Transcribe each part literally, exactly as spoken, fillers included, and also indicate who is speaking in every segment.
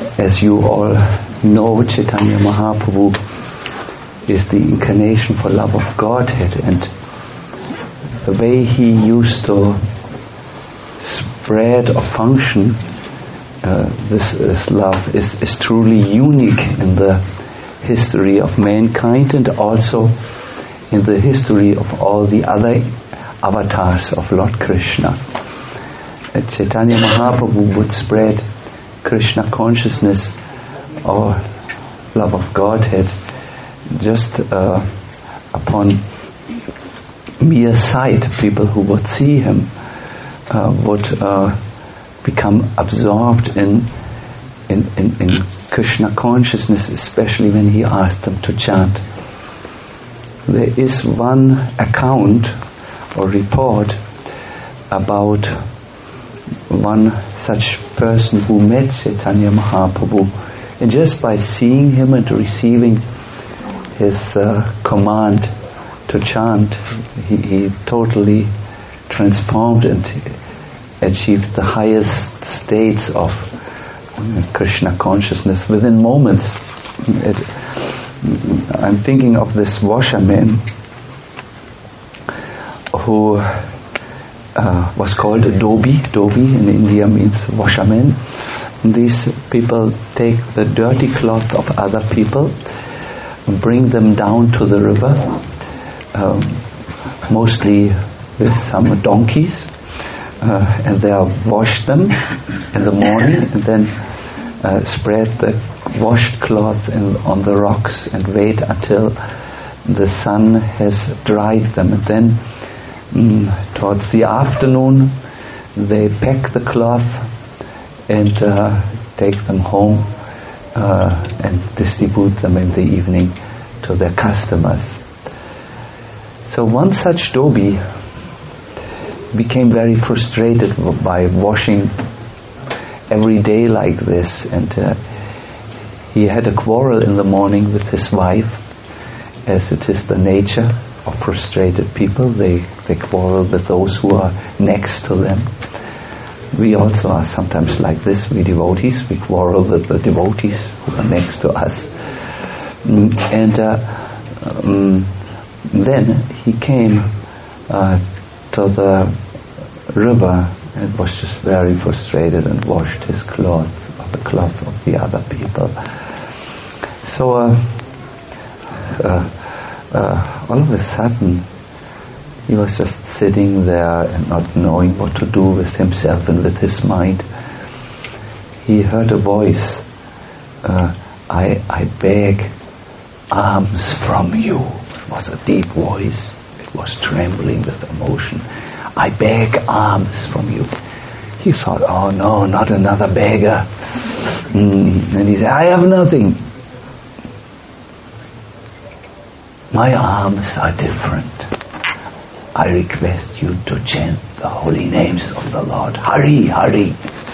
Speaker 1: as you all know, Chaitanya Mahaprabhu is the incarnation for love of Godhead, and the way he used to spread or function uh, this, this love is, is truly unique in the history of mankind, and also in the history of all the other avatars of Lord Krishna. Uh, Chaitanya Mahaprabhu would spread Krishna consciousness or love of Godhead just uh, upon mere sight. People who would see him uh, would uh, become absorbed in, in, in, in Krishna consciousness, especially when he asked them to chant. There is one account or report about one such person who met Chaitanya Mahaprabhu, and just by seeing him and receiving his uh, command to chant, he, he totally transformed and achieved the highest states of Krishna consciousness within moments. It, I'm thinking of this washerman who uh, was called a dhobi. Dhobi in India means washerman. And these people take the dirty cloth of other people, bring them down to the river, um, mostly with some donkeys, uh, and they wash them in the morning, and then uh, spread the washed cloth in, on the rocks and wait until the sun has dried them. And then mm, towards the afternoon they pack the cloth and uh, take them home uh, and distribute them in the evening to their customers. So one such dhobi became very frustrated by washing every day like this, and uh, he had a quarrel in the morning with his wife, as it is the nature of frustrated people. They, they quarrel with those who are next to them. We also are sometimes like this. We devotees, we quarrel with the devotees who are next to us. And uh, um, then he came uh, to the river and was just very frustrated and washed his cloth or the cloth of the other people. So uh, uh, uh, all of a sudden he was just sitting there and not knowing what to do with himself and with his mind. He heard a voice, uh, I, I beg alms from you. It was a deep voice. It was trembling with emotion. I beg alms from you. He thought, oh no, not another beggar. Mm. And he said, I have nothing. My alms are different. I request you to chant the holy names of the Lord. Hari, Hari.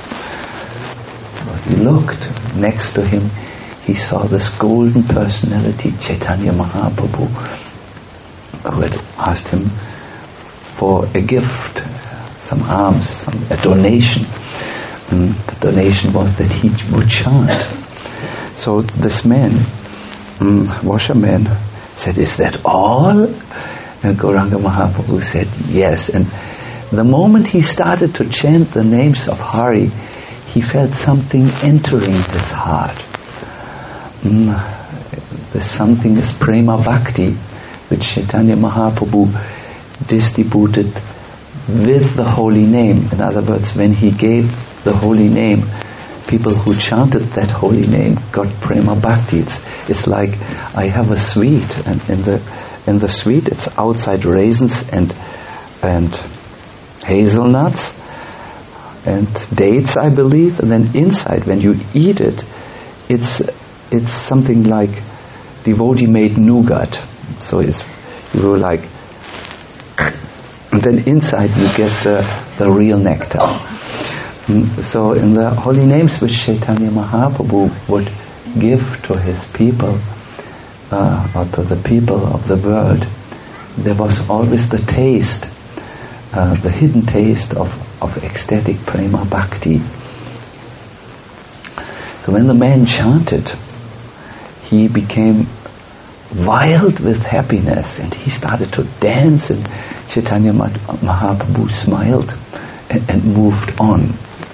Speaker 1: He looked next to him. He saw this golden personality, Chaitanya Mahaprabhu, who had asked him for a gift, some alms, some, a donation. And the donation was that he would chant. So this man, um, washerman, said, is that all? And Gauranga Mahaprabhu said, yes. And the moment he started to chant the names of Hari, he felt something entering his heart. Mm, the something is Prema Bhakti, which Chaitanya Mahaprabhu distributed with the holy name. In other words, when he gave the holy name, people who chanted that holy name got Prema Bhakti. It's, it's like, I have a sweet, and in the In the sweet, it's outside raisins and and hazelnuts and dates, I believe, and then inside, when you eat it, it's it's something like devotee-made nougat. So it's you go like, and then inside you get the the real nectar. So in the holy names which Chaitanya Mahaprabhu would give to his people, Uh, or to the people of the world, there was always the taste, uh, the hidden taste of, of ecstatic Prema Bhakti. So when the man chanted, he became wild with happiness and he started to dance, and Chaitanya Mahaprabhu smiled and, and moved on.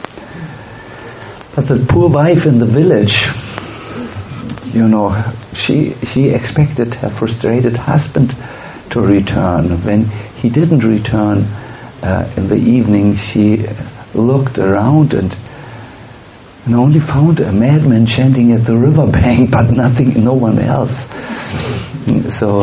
Speaker 1: But the poor wife in the village, you know, she she expected her frustrated husband to return. When he didn't return uh, in the evening, she looked around and, and only found a madman chanting at the riverbank, but nothing, no one else. So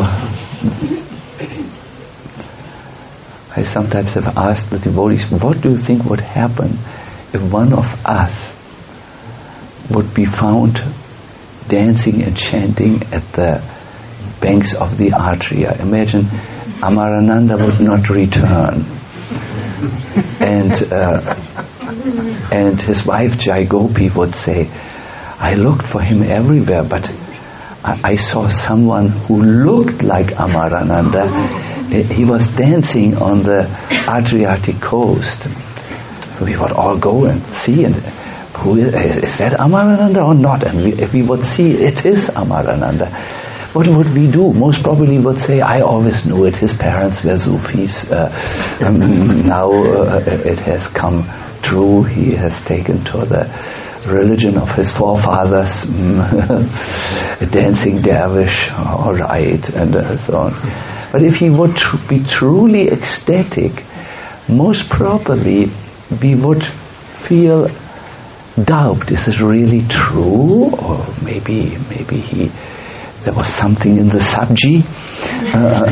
Speaker 1: I sometimes have asked the devotees, what do you think would happen if one of us would be found dancing and chanting at the banks of the Artriya? Imagine Amarananda would not return, and uh, and his wife Jai Gopi would say, I looked for him everywhere, but I, I saw someone who looked like Amarananda. He was dancing on the Adriatic coast. So we would all go and see, and who is, is that Amarananda or not? And we, if we would see it is Amarananda, what would we do? Most probably would say, I always knew it. His parents were Sufis. Uh, um, now uh, it has come true. He has taken to the religion of his forefathers. A dancing dervish, all right, and uh, so on. But if he would tr- be truly ecstatic, most probably we would feel doubt. Is it really true? Or maybe, maybe he... there was something in the sabji, uh,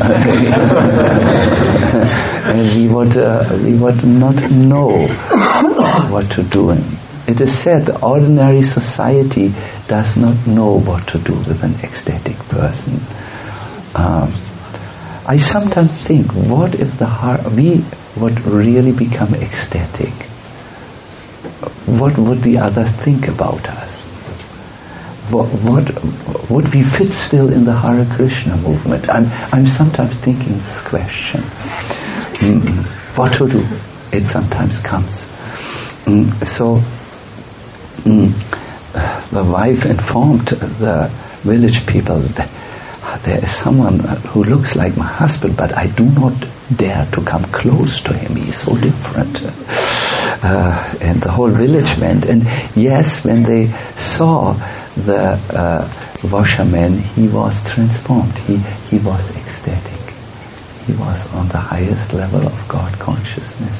Speaker 1: and we would uh, we would not know what to do. And it is said the ordinary society does not know what to do with an ecstatic person. Um, I sometimes think, what if the heart, we would really become ecstatic? What would the others think about us? What, what would we fit still in the Hare Krishna movement? I'm I'm sometimes thinking this question. Mm, what to do? It sometimes comes. Mm, so mm, the wife informed the village people that there is someone who looks like my husband, but I do not dare to come close to him. He's so different. Uh, and the whole village went. And yes, when they saw the uh, washerman, he was transformed. He he was ecstatic. He was on the highest level of God consciousness.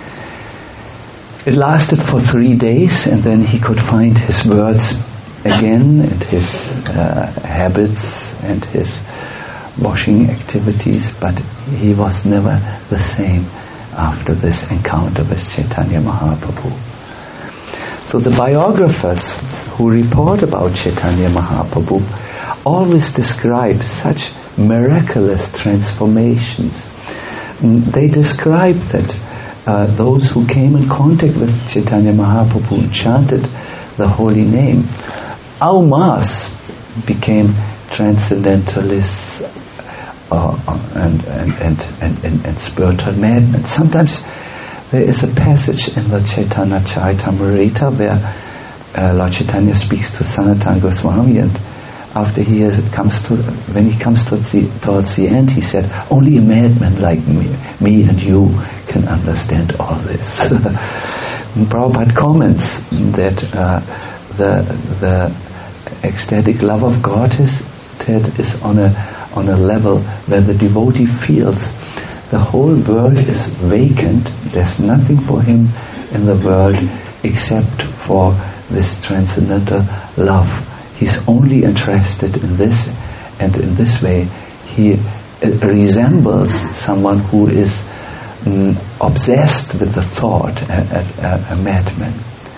Speaker 1: It lasted for three days, and then he could find his words again, and his uh, habits and his washing activities, but he was never the same after this encounter with Chaitanya Mahaprabhu. So the biographers who report about Chaitanya Mahaprabhu always describe such miraculous transformations. They describe that uh, those who came in contact with Chaitanya Mahaprabhu and chanted the holy name, en masse became transcendentalists uh, and, and, and, and, and, and spiritual madmen. Sometimes there is a passage in the Chaitanya Charitamrita where uh, Lord Chaitanya speaks to Sanatana Goswami, and after he has, comes to, when he comes towards the, towards the end, he said, only a madman like me, me and you can understand all this. Prabhupada comments that uh, the the ecstatic love of God is that is on a on a level where the devotee feels the whole world is vacant. There's nothing for him in the world except for this transcendental love. He's only interested in this, and in this way he resembles someone who is mm, obsessed with the thought, a, a, a madman.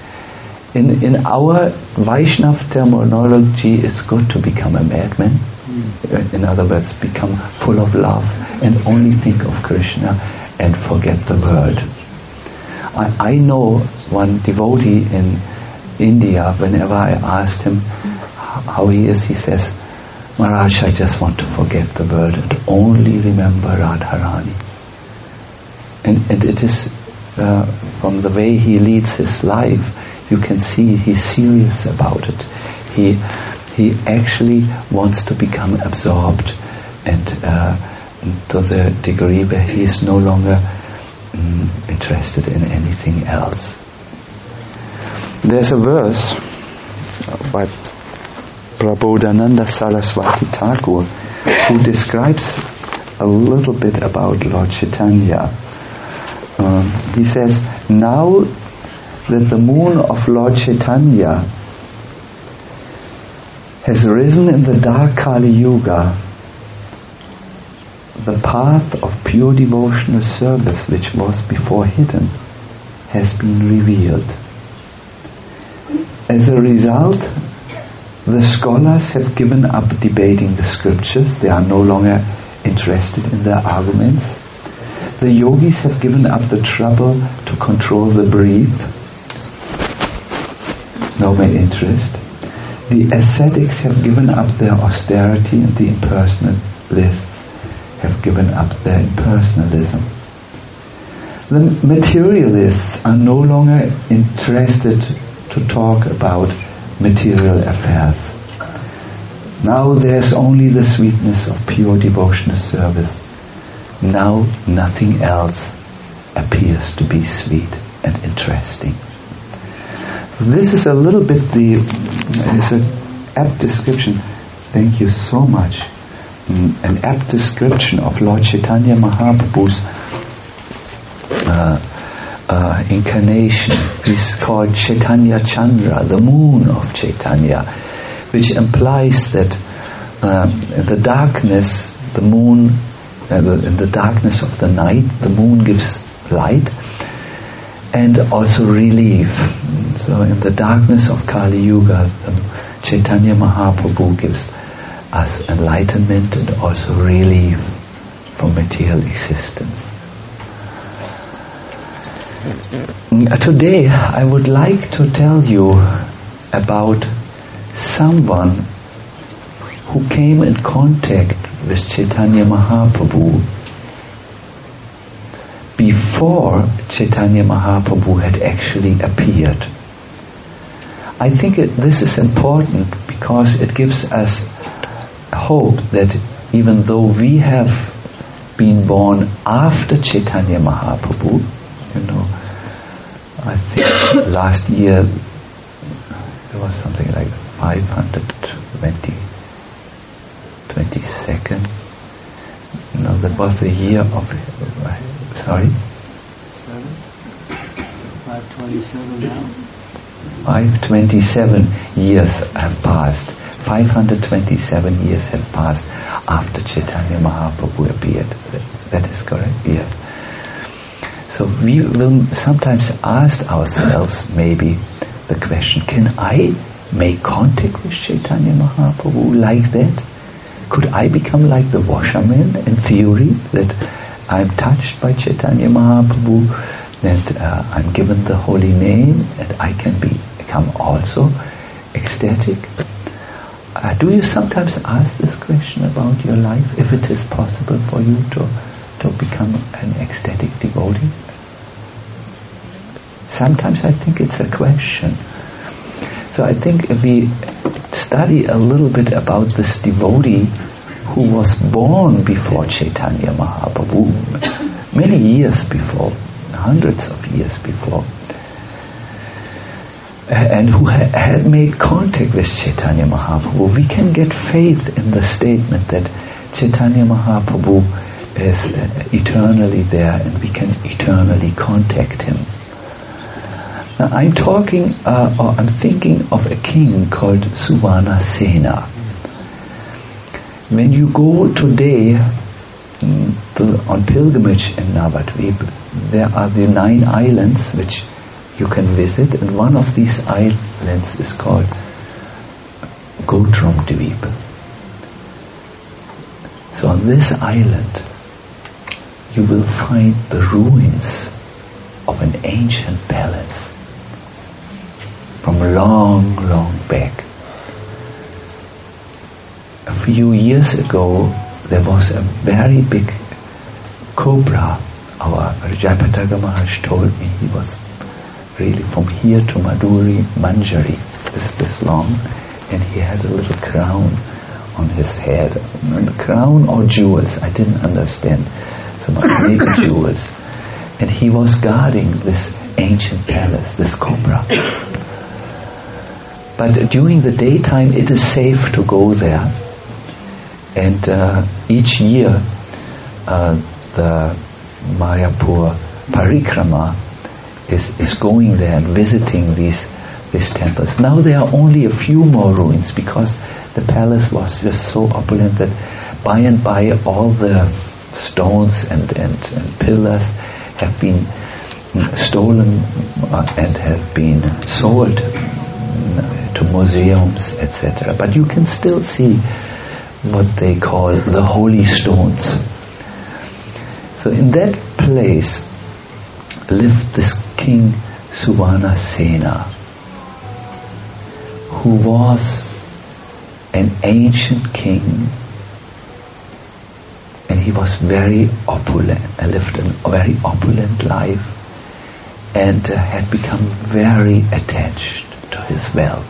Speaker 1: In in our Vaishnav terminology, it's good to become a madman. Mm. In other words, become full of love and only think of Krishna and forget the world. I, I know one devotee in India, whenever I asked him how he is, he says, Maharaj, I just want to forget the world and only remember Radharani. And, and it is uh, from the way he leads his life, you can see he's serious about it. He he actually wants to become absorbed, and uh, to the degree where he is no longer um, interested in anything else. There's a verse by Prabodhananda Saraswati Thakur who describes a little bit about Lord Chaitanya. Um, he says, now that the moon of Lord Chaitanya has risen in the dark Kali Yuga, the path of pure devotional service which was before hidden has been revealed. As a result, the scholars have given up debating the scriptures. They are no longer interested in their arguments. The yogis have given up the trouble to control the breath. No more interest. The ascetics have given up their austerity, and the impersonalists have given up their impersonalism. The materialists are no longer interested to talk about material affairs. Now there's only the sweetness of pure devotional service. Now nothing else appears to be sweet and interesting. This is a little bit the, it's an apt description, thank you so much, an apt description of Lord Chaitanya Mahaprabhu's uh, uh, incarnation. He's called Chaitanya Chandra, the moon of Chaitanya, which implies that um, in the darkness, the moon, uh, the, in the darkness of the night, the moon gives light and also relief. So in the darkness of Kali Yuga, the Chaitanya Mahaprabhu gives us enlightenment and also relief from material existence. Today I would like to tell you about someone who came in contact with Chaitanya Mahaprabhu before Chaitanya Mahaprabhu had actually appeared. I think it, this is important because it gives us hope that even though we have been born after Chaitanya Mahaprabhu, you know, I think last year there was something like five hundred twenty, twenty-second. No, that was the year of, sorry?
Speaker 2: Seven? five twenty-seven now?
Speaker 1: five hundred twenty-seven years have passed. five hundred twenty-seven years have passed after Chaitanya Mahaprabhu appeared. That is correct? Yes. So we will sometimes ask ourselves maybe the question, can I make contact with Chaitanya Mahaprabhu like that? Could I become like the washerman in theory, that I'm touched by Chaitanya Mahaprabhu, that uh, I'm given the holy name and I can be, become also ecstatic? Uh, do you sometimes ask this question about your life, if it is possible for you to, to become an ecstatic devotee? Sometimes I think it's a question. So I think if we study a little bit about this devotee who was born before Chaitanya Mahaprabhu, many years before, hundreds of years before, and who ha- had made contact with Chaitanya Mahaprabhu, we can get faith in the statement that Chaitanya Mahaprabhu is uh, eternally there and we can eternally contact him. Now I'm talking, uh, or I'm thinking of a king called Suvarna Sena. When you go today um, to, on pilgrimage in Navadvip, there are the nine islands which you can visit, and one of these islands is called Gotram Dweep. So on this island you will find the ruins of an ancient palace from long, long back. A few years ago there was a very big cobra. Our Rajapataga Maharaj told me, he was really from here to Madhuri, Manjari, this, this long, and he had a little crown on his head. A crown or jewels, I didn't understand. So maybe jewels. And he was guarding this ancient palace, this cobra. But during the daytime it is safe to go there. And uh, each year uh, the Mayapur Parikrama is, is going there and visiting these these temples. Now there are only a few more ruins because the palace was just so opulent that by and by all the stones and, and, and pillars have been stolen and have been sold to museums, et cetera. But you can still see what they call the holy stones. So in that place lived this king Suvanasena, who was an ancient king, and he was very opulent, uh, lived a very opulent life, and uh, had become very attached to his wealth.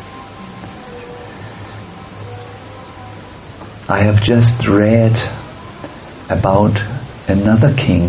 Speaker 1: I have just read about another king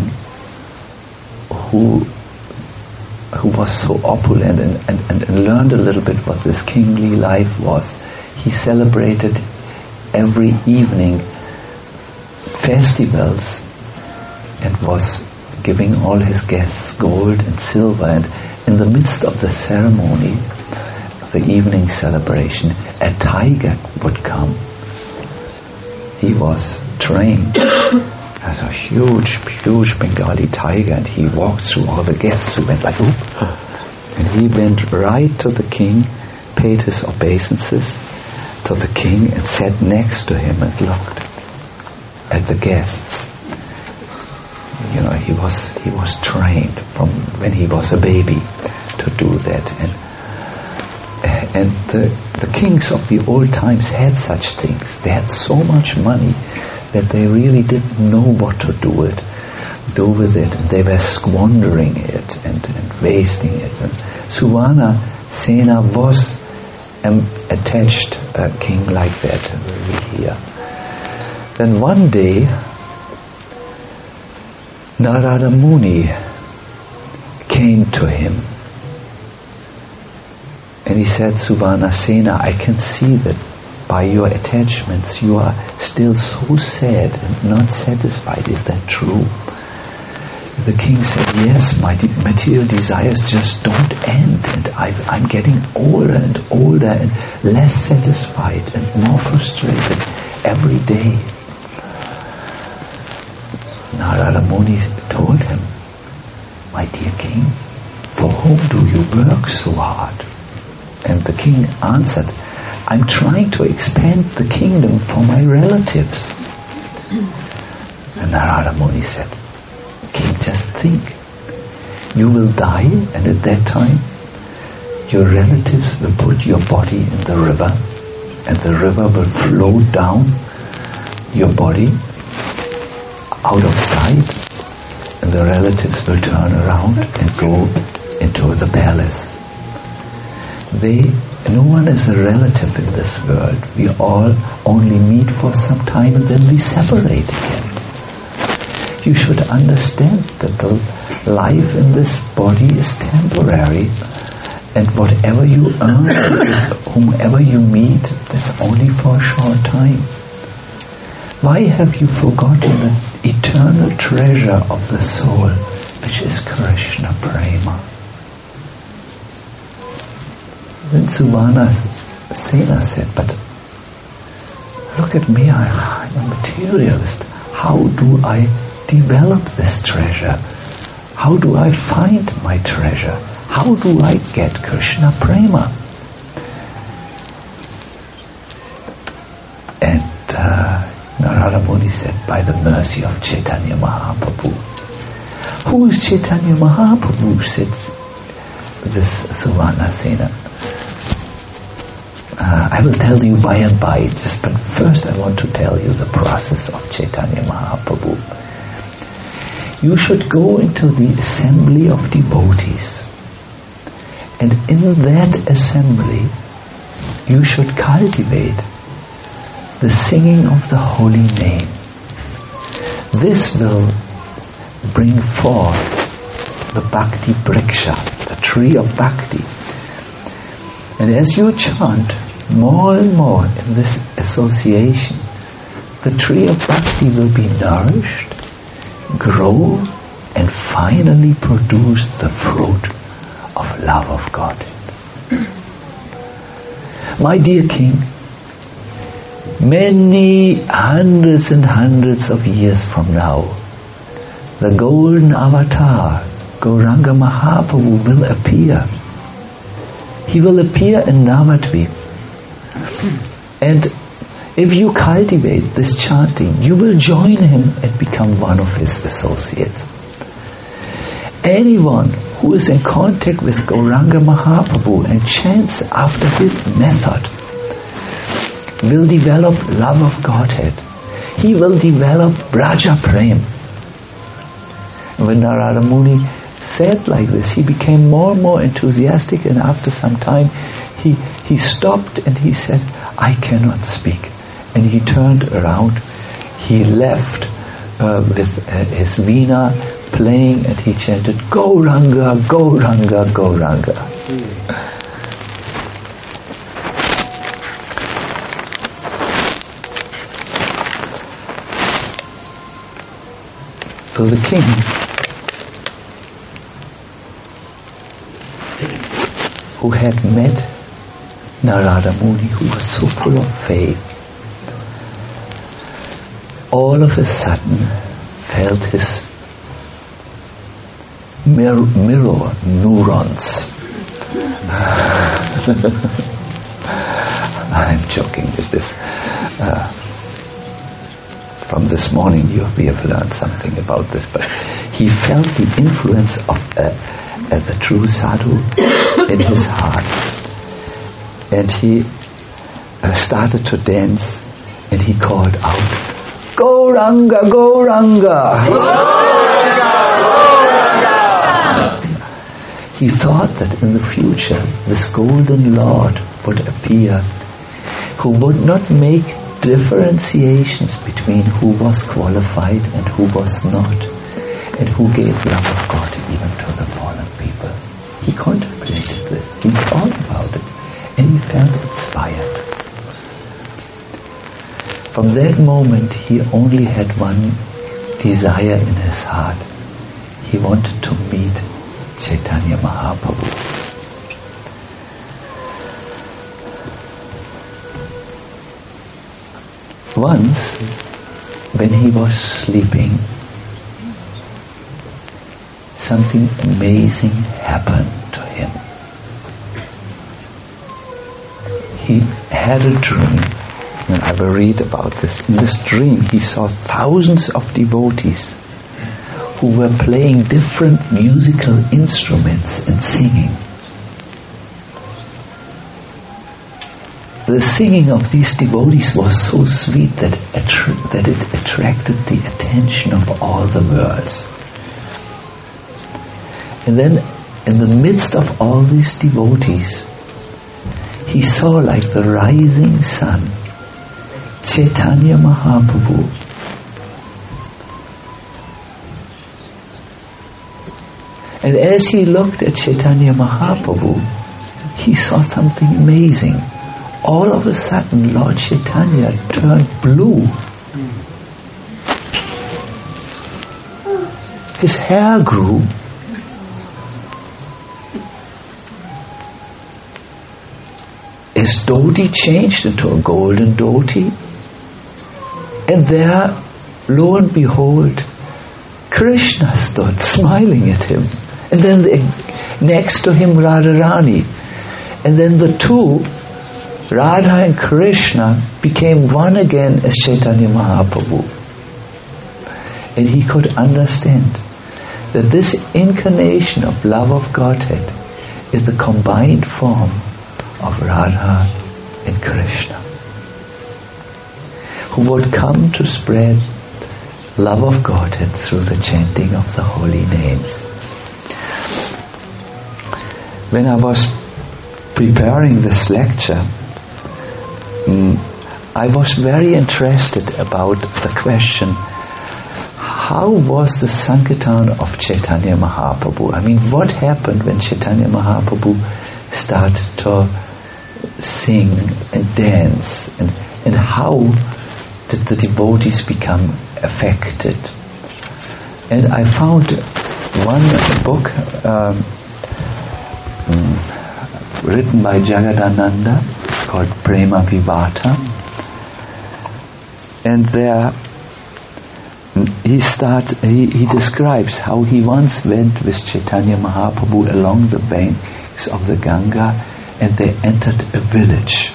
Speaker 1: who who was so opulent and, and, and learned a little bit what this kingly life was. He celebrated every evening festivals and was giving all his guests gold and silver, and in the midst of the ceremony, the evening celebration, a tiger would come. He was trained as a huge, huge Bengali tiger, and he walked through all the guests who went like, oop, and he went right to the king, paid his obeisances to the king, and sat next to him and looked at the guests. You know, he was he was trained from when he was a baby to do that, and and the the kings of the old times had such things. They had so much money that they really didn't know what to do it, do with it, and they were squandering it and, and wasting it. And Suvanasena was an attached uh, king like that over here. Then one day, Narada Muni came to him and he said, Suvanasena, I can see that by your attachments you are still so sad and not satisfied. Is that true? The king said, yes, my de- material desires just don't end, and I've, I'm getting older and older and less satisfied and more frustrated every day. Narada Muni told him, my dear king, for whom do you work so hard? And the king answered, I'm trying to expand the kingdom for my relatives. And Narada Muni said, king, just think, you will die, and at that time your relatives will put your body in the river, and the river will flow down your body out of sight, and the relatives will turn around and go into the palace. They, no one is a relative in this world. We all only meet for some time and then we separate again. You should understand that the life in this body is temporary, and whatever you earn with whomever you meet, that's only for a short time. Why have you forgotten the eternal treasure of the soul, which is Krishna Prema? Then Suvanasena said, but look at me, I, I'm a materialist. How do I develop this treasure? How do I find my treasure? How do I get Krishna Prema? And uh, Narada Muni said, by the mercy of Chaitanya Mahaprabhu. Who is Chaitanya Mahaprabhu? Said this Suvanasena. Uh, I will tell you by and by, just, but first I want to tell you the process of Chaitanya Mahaprabhu. You should go into the assembly of devotees And in that assembly, you should cultivate the singing of the holy name. This will bring forth the Bhakti Vriksha, the tree of Bhakti. And as you chant more and more in this association, the tree of Bhakti will be nourished, grow, and finally produce the fruit of love of God. My dear King, many hundreds and hundreds of years from now, the golden avatar, Gauranga Mahaprabhu, will appear. He will appear in Navadvip. And if you cultivate this chanting, you will join him and become one of his associates. Anyone who is in contact with Gauranga Mahaprabhu and chants after his method will develop love of Godhead. He will develop Braja Prem. When Narada Muni said like this, he became more and more enthusiastic, and after some time he he stopped and he said, I cannot speak. And he turned around, he left uh, with uh, his veena playing, and he chanted, Gauranga, Gauranga, Gauranga. So the king who had met Narada Muni, who was so full of faith, all of a sudden felt his mirror, mirror neurons. I'm joking with this. Uh, from this morning you we have learned something about this, but he felt the influence of uh, uh, the true sadhu in his heart, and he uh, started to dance, and he called out, Gauranga, Gauranga, Gauranga, Gauranga. He thought that in the future this golden Lord would appear, who would not make differentiations between who was qualified and who was not, and who gave love of God even to the fallen people. He contemplated this, he thought about it, and he felt inspired. From that moment he only had one desire in his heart. He wanted to meet Chaitanya Mahaprabhu. Once, when he was sleeping, something amazing happened to him. He had a dream, and I will read about this. In this dream, he saw thousands of devotees who were playing different musical instruments and singing. The singing of these devotees was so sweet that, attra- that it attracted the attention of all the worlds. And then, in the midst of all these devotees, he saw, like the rising sun, Chaitanya Mahaprabhu. And as he looked at Chaitanya Mahaprabhu, he saw something amazing. All of a sudden, Lord Chaitanya turned blue. His hair grew. His dhoti changed into a golden dhoti. And there, lo and behold, Krishna stood smiling at him. And then the, next to him, Radharani. And then the two, Radha and Krishna, became one again as Chaitanya Mahaprabhu. And he could understand that this incarnation of love of Godhead is the combined form of Radha and Krishna, who would come to spread love of Godhead through the chanting of the holy names. when I was preparing this lecture, um, I was very interested about the question, how was the Sankirtan of Chaitanya Mahaprabhu? I mean, what happened when Chaitanya Mahaprabhu started to sing and dance, and, and how did the devotees become affected? And I found one book um, um, written by Jagadananda called Prema Vivata, and there he start he, he describes how he once went with Chaitanya Mahaprabhu along the banks of the Ganga, and they entered a village.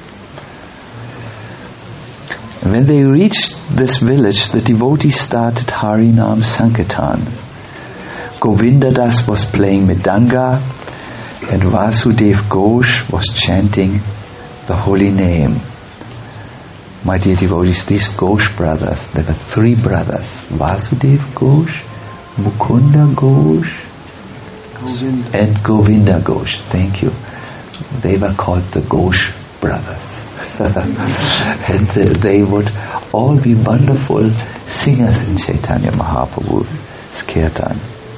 Speaker 1: And when they reached this village, the devotees started Harinam Sankirtan. Govinda Das was playing Mridanga, and Vasudev Ghosh was chanting the holy name. My dear devotees, these Ghosh brothers, there were three brothers, Vasudev Ghosh, Mukunda Ghosh, Govinda. and Govinda Ghosh. Thank you. They were called the Ghosh brothers. And they would all be wonderful singers in Chaitanya Mahaprabhu's kirtan.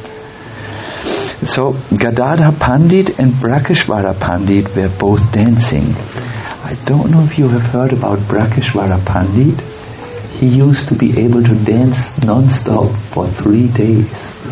Speaker 1: So Gadadhar Pandit and Brakeshwara Pandit were both dancing. I don't know if you have heard about Brakeshwara Pandit. He used to be able to dance non-stop for three days.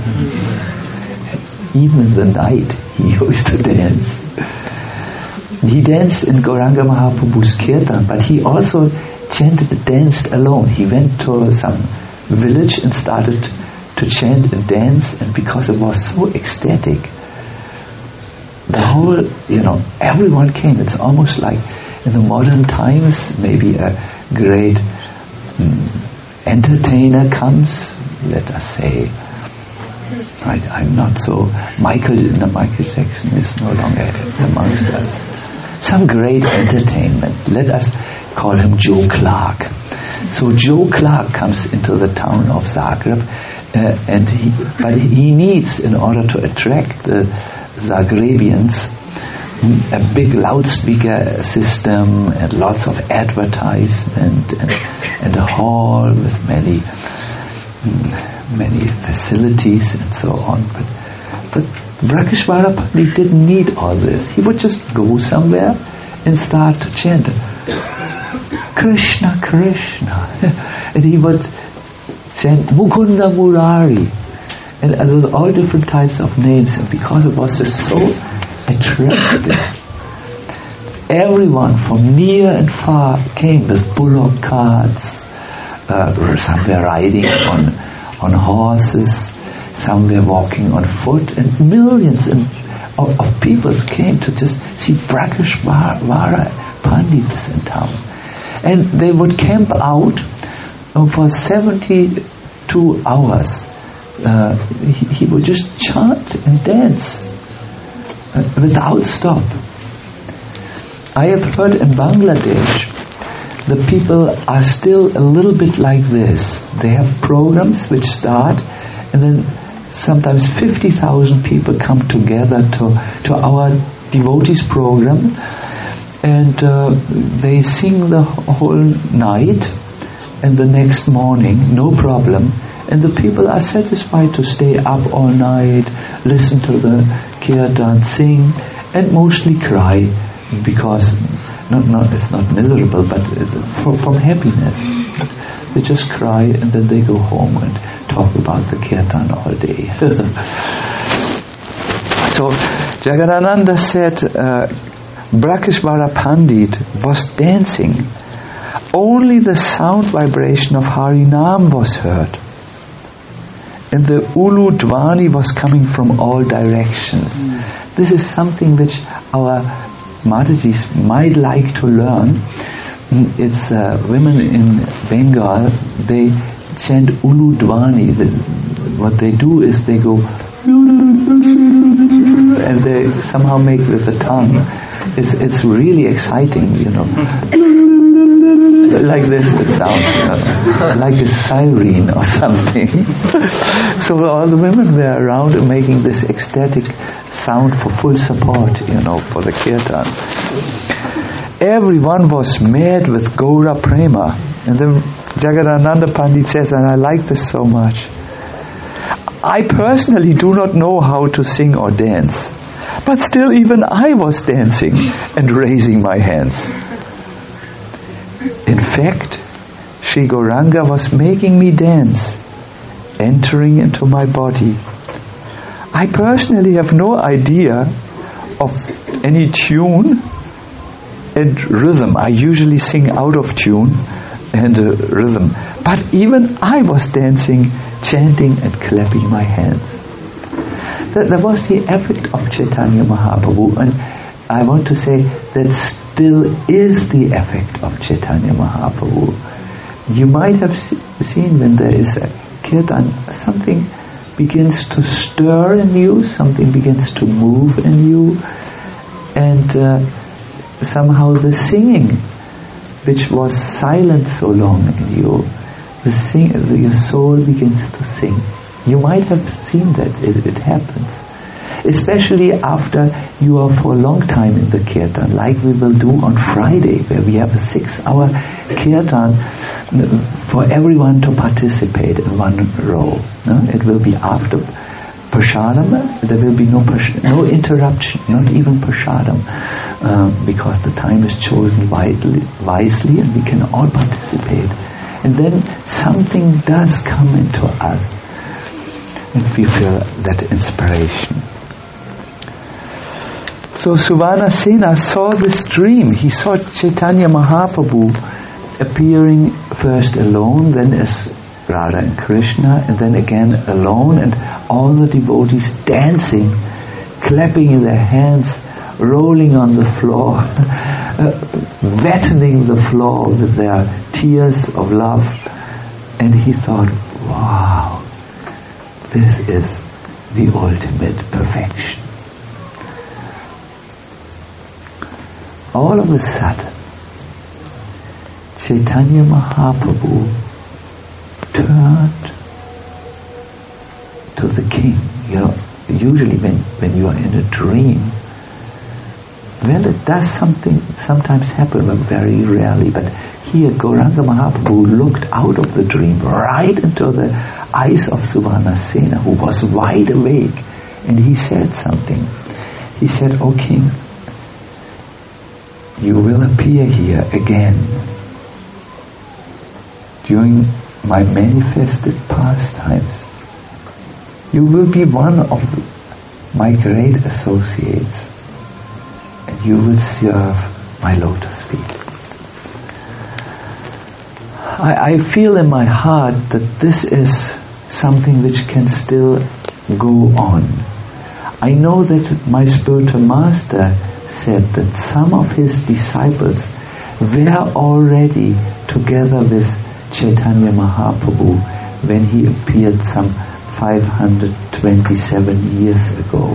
Speaker 1: Even in the night he used to dance. He danced in Gauranga Mahaprabhu's kirtan, but he also chanted, danced alone. He went to some village and started to chant and dance, and because it was so ecstatic, the whole, you know, everyone came. It's almost like in the modern times, maybe a great mm, entertainer comes, let us say, I, I'm not so, Michael, no, Michael Jackson is no longer amongst us. Some great entertainment. Let us call him Joe Clark. So Joe Clark comes into the town of Zagreb, uh, and he, but he needs, in order to attract the Zagrebians, a big loudspeaker system and lots of advertisement and, and a hall with many many facilities and so on. But, but Brakeshwara Pandit didn't need all this. He would just go somewhere and start to chant Krishna, Krishna. And he would chant Mukunda Murari. And there was all different types of names. And because it was just so attractive, everyone from near and far came with bullock carts. Uh, some were riding on, on horses. Some were walking on foot, and millions and of, of people came to just see Brakeshwara Pandit in town. And they would camp out uh, for seventy-two hours. Uh, he, he would just chant and dance uh, without stop. I have heard in Bangladesh, the people are still a little bit like this. They have programs which start, and then sometimes fifty thousand people come together to, to our devotees program, and uh, they sing the whole night, and the next morning, no problem, and the people are satisfied to stay up all night, listen to the kirtan, sing, and mostly cry, because not, not, it's not miserable, but from, from happiness. They just cry, and then they go home and talk about the kirtan all day. So Jagadananda said uh, Brakeshwara Pandit was dancing. Only the sound vibration of Harinam was heard, and the Ulu Dwani was coming from all directions. Mm. This is something which our Matajis might like to learn. It's uh, women in Bengal, they chant Ulu Dwani. The, what they do is they go and they somehow make with the tongue. It's it's really exciting, you know. like this it sounds, uh, like a siren or something. So all the women were around making this ecstatic sound for full support, you know, for the kirtan. Everyone was mad with Gaura Prema. And then Jagadananda Pandit says, and I like this so much, I personally do not know how to sing or dance, but still even I was dancing and raising my hands. In fact, Sri Gauranga was making me dance, entering into my body. I personally have no idea of any tune and rhythm. I usually sing out of tune and uh, rhythm. But even I was dancing, chanting and clapping my hands. That, that was the effect of Chaitanya Mahaprabhu, and I want to say that still is the effect of Chaitanya Mahaprabhu. You might have se- seen when there is a kirtan, something begins to stir in you, something begins to move in you, and uh, somehow the singing, which was silent so long in you, the sing, your soul begins to sing. You might have seen that it, it happens, especially after you are for a long time in the kirtan, like we will do on Friday, where we have a six-hour kirtan for everyone to participate in one row. No? It will be after prasadam. There will be no pras- no interruption, not even prasadam, um, because the time is chosen widely, wisely, and we can all participate. And then something does come into us, and we feel that inspiration. So Suvarnasena saw this dream. He saw Chaitanya Mahaprabhu appearing first alone, then as Radha and Krishna, and then again alone, and all the devotees dancing, clapping in their hands, rolling on the floor, uh, wetting the floor with their tears of love. And he thought, wow, this is the ultimate perfection. All of a sudden, Chaitanya Mahaprabhu turned to the king. You know, usually when, when you are in a dream, well, it does something, sometimes happen, but very rarely. But here, Gauranga Mahaprabhu looked out of the dream right into the eyes of Suvarnasena, who was wide awake, and he said something. He said, "O king, you will appear here again during my manifested pastimes. You will be one of my great associates, and you will serve my lotus feet." I, I feel in my heart that this is something which can still go on. I know that my spiritual master said that some of his disciples were already together with Chaitanya Mahaprabhu when he appeared some five hundred twenty-seven years ago.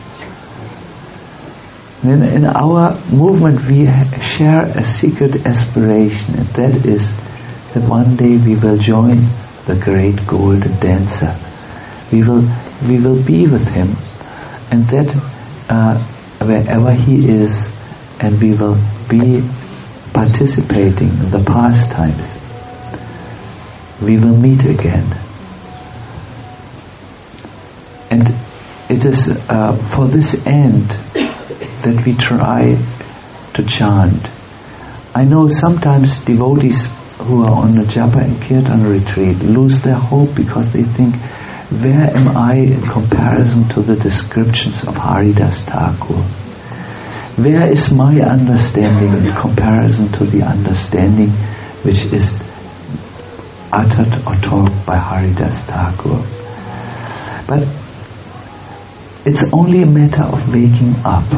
Speaker 1: In, in our movement we share a secret aspiration, and that is that one day we will join the great golden dancer. We will we will be with him, and that uh, wherever he is, and we will be participating in the pastimes. We will meet again. And it is uh, for this end that we try to chant. I know sometimes devotees who are on the Japa and Kirtan retreat lose their hope because they think, where am I in comparison to the descriptions of Haridas Thakur? Where is my understanding in comparison to the understanding which is uttered or taught by Haridas Thakur? But it's only a matter of waking up.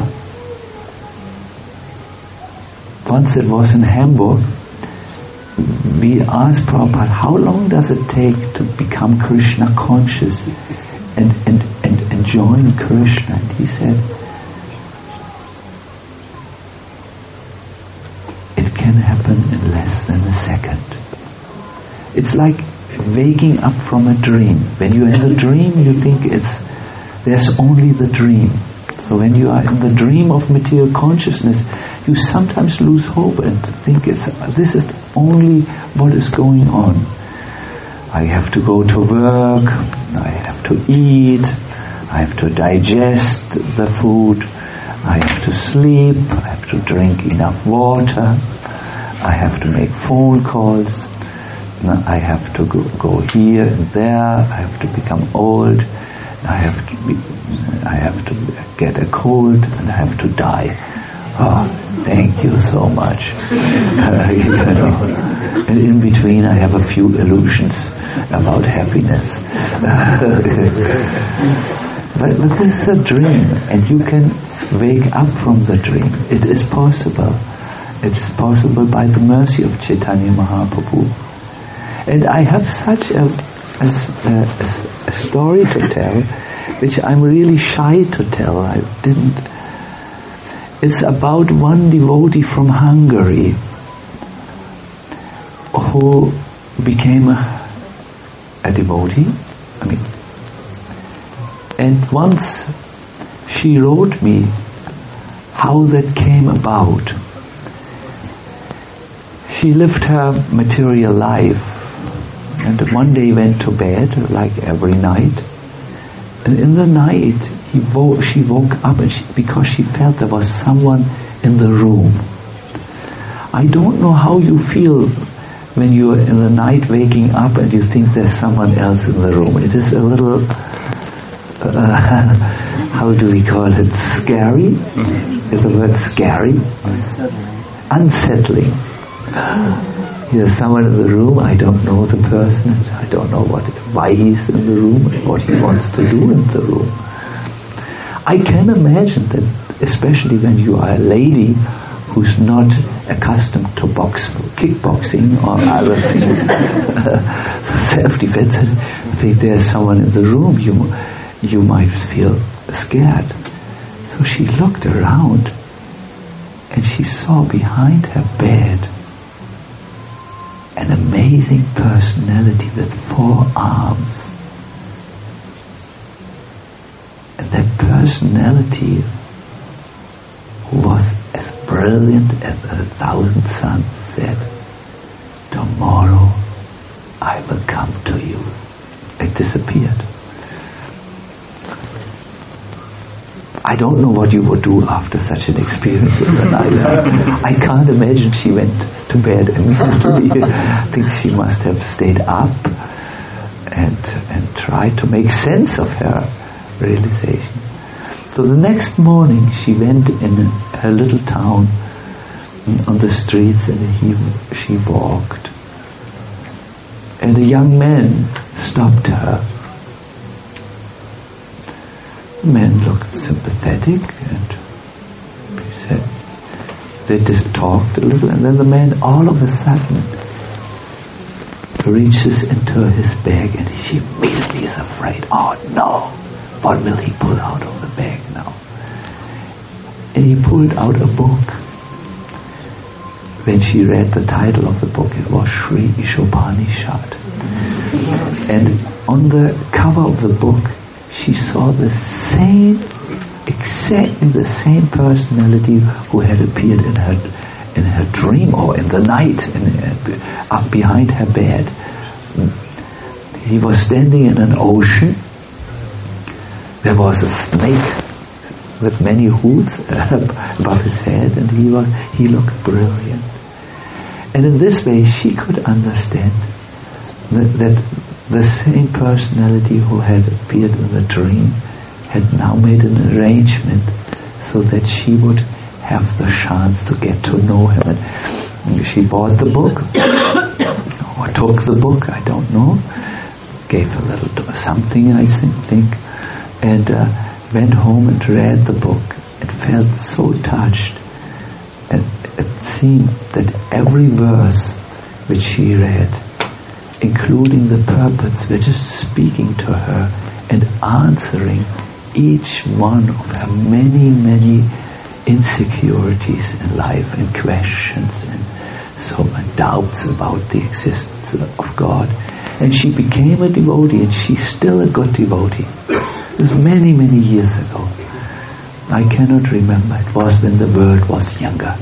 Speaker 1: Once it was in Hamburg, we asked Prabhupada, how long does it take to become Krishna conscious and, and, and, and join Krishna? And he said, it can happen in less than a second. It's like waking up from a dream. When you're in a dream, you think it's there's only the dream. So when you are in the dream of material consciousness, you sometimes lose hope and think it's this is only what is going on. I have to go to work, I have to eat, I have to digest the food, I have to sleep, I have to drink enough water, I have to make phone calls, I have to go, go here and there, I have to become old, I have to be, I have to get a cold, and I have to die. Oh, thank you so much. You know. And in between I have a few illusions about happiness. but, but this is a dream, and you can wake up from the dream. It is possible. It is possible by the mercy of Chaitanya Mahaprabhu. And I have such a, a, a, a story to tell, which I'm really shy to tell. I didn't. It's about one devotee from Hungary who became a, a devotee. I mean, and once she wrote me how that came about. She lived her material life, and one day went to bed like every night. And in the night, he wo- she woke up and she, because she felt there was someone in the room. I don't know how you feel when you're in the night waking up and you think there's someone else in the room. It is a little, uh, how do we call it, scary? Mm-hmm. Is the word scary? Unsettling. Unsettling. There's someone in the room, I don't know the person, I don't know what, why he's in the room, and what he wants to do in the room. I can imagine that, especially when you are a lady who's not accustomed to box, kickboxing or other things, self-defense, if there's someone in the room, you, you might feel scared. So she looked around and she saw behind her bed an amazing personality with four arms. And that personality was as brilliant as a thousand suns said, tomorrow I will come to you. It disappeared. I don't know what you would do after such an experience in the night. I can't imagine she went to bed immediately. I think she must have stayed up and and tried to make sense of her realization. So the next morning she went in her little town on the streets, and he, she walked. And a young man stopped her. The man looked sympathetic, and he said, they just talked a little, and then the man all of a sudden reaches into his bag, and she immediately is afraid. Oh no, what will he pull out of the bag now? And he pulled out a book. When she read the title of the book, it was Sri Ishopanishad. And on the cover of the book, she saw the same, exactly the same personality who had appeared in her in her dream or in the night, in, uh, up behind her bed. He was standing in an ocean. There was a snake with many hoods above his head, and he was he looked brilliant. And in this way, she could understand that, that the same personality who had appeared in the dream had now made an arrangement so that she would have the chance to get to know him. And she bought the book, or took the book, I don't know, gave a little something, I think, and uh, went home and read the book and felt so touched. And it seemed that every verse which she read, including the purpose which is speaking to her and answering each one of her many, many insecurities in life and questions and so doubts about the existence of God. And she became a devotee, and she's still a good devotee. This was many, many years ago. I cannot remember. It was when the world was younger.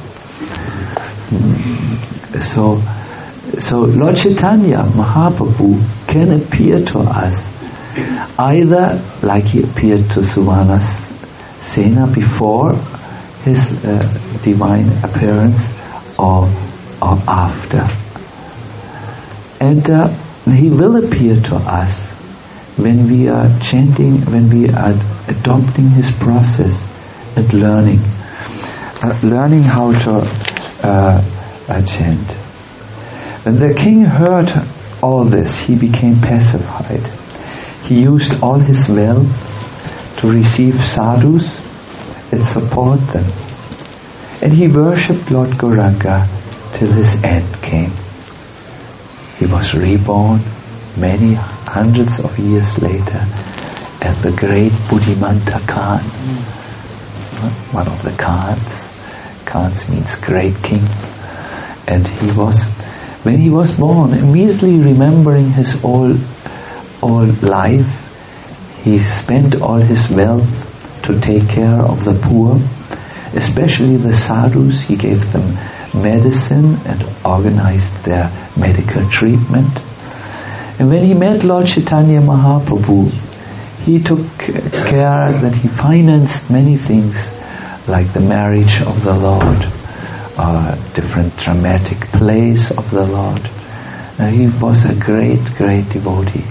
Speaker 1: So, so Lord Chaitanya Mahaprabhu can appear to us either like he appeared to Suvana Sena before his uh, divine appearance, or, or after. And uh, he will appear to us when we are chanting, when we are adopting his process and learning, uh, learning how to uh, uh, chant. When the king heard all this, he became pacified. He used all his wealth to receive sadhus and support them. And he worshipped Lord Gauranga till his end came. He was reborn many hundreds of years later as the great Buddhimanta Khan, one of the Khans. Khans means great king. And he was, when he was born, immediately remembering his old, old life, he spent all his wealth to take care of the poor, especially the sadhus. He gave them medicine and organized their medical treatment. And when he met Lord Chaitanya Mahaprabhu, he took care that he financed many things like the marriage of the Lord, uh, different dramatic plays of the Lord. Uh, he was a great, great devotee.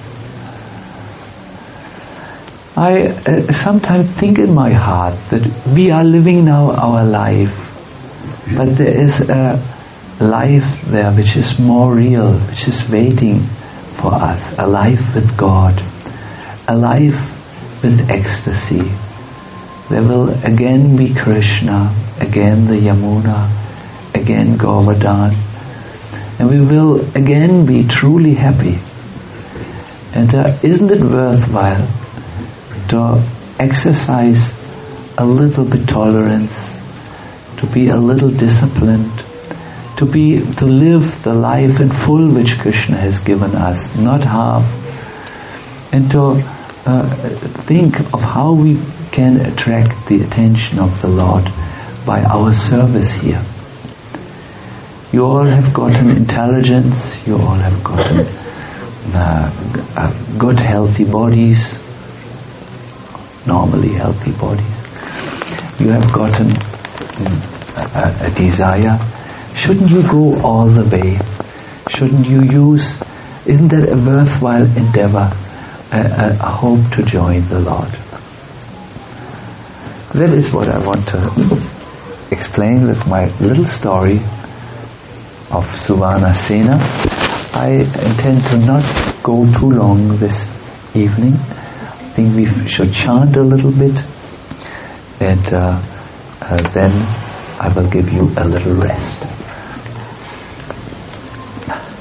Speaker 1: I uh, sometimes think in my heart that we are living now our life, but there is a life there which is more real, which is waiting for us, a life with God, a life with ecstasy. There will again be Krishna, again the Yamuna, again Govardhan, and we will again be truly happy. And uh, isn't it worthwhile to exercise a little bit tolerance, to be a little disciplined, to be to live the life in full which Krishna has given us, not half, and to uh, think of how we can attract the attention of the Lord by our service here. You all have gotten intelligence, you all have gotten uh, uh, good healthy bodies, normally healthy bodies. You have gotten um, a, a desire. Shouldn't you go all the way? Shouldn't you use, isn't that a worthwhile endeavor, a, a, a hope to join the Lord? That is what I want to explain with my little story of Suvana Sena. I intend to not go too long this evening. I think we should chant a little bit, and uh, uh, then I will give you a little rest.